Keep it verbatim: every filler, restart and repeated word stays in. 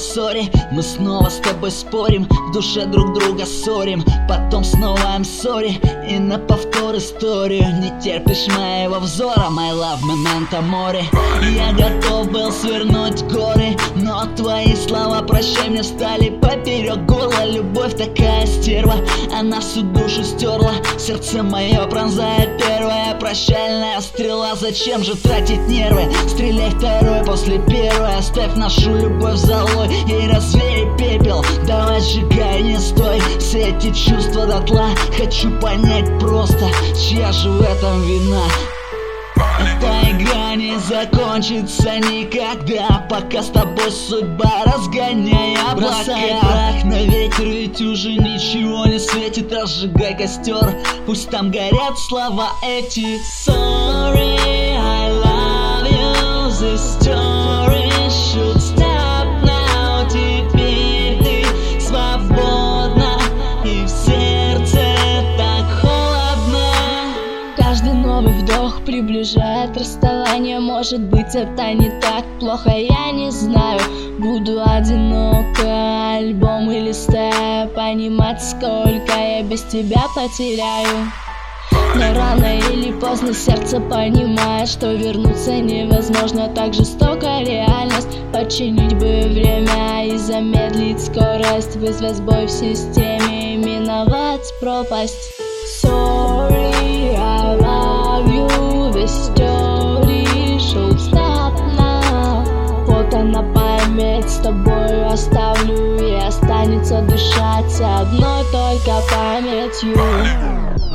ссоре. Мы снова с тобой спорим, в душе друг друга ссорим. Потом снова I'm sorry, и на повтор историю. Не терпишь моего взора, my love, memento mori. Я готов был свернуть горы, но твои слова прощай мне встали поперек горла. Любовь такая стерва, она всю душу стерла. Сердце мое пронзает первая прощальная стрела. Зачем же тратить нервы? Стреляй второй после первой. Оставь нашу любовь золой и развей пепел. Давай сжигай, не стой, все эти чувства дотла. Хочу понять просто, чья же в этом вина. Эта игра не закончится никогда, пока с тобой судьба разгоняя облака. Бросай прах на ветер, ведь уже ничего не светит. Разжигай костер, пусть там горят слова эти. Sorry, I love you, this story should stop now. Теперь ты свободна, и в сердце так холодно. Каждый новый вдох приближает расставание. Может быть, это не так плохо, я не знаю. Буду одиноко, альбомы листая, понимать, сколько я без тебя потеряю. Но рано или поздно сердце понимает, что вернуться невозможно. Так жестока реальность. Починить бы время и замедлить скорость, вызвать сбой в системе и миновать пропасть. Sorry, I love you, this story should stop now. Вот она память, с тобой оставлю, и останется дышать одной только памятью.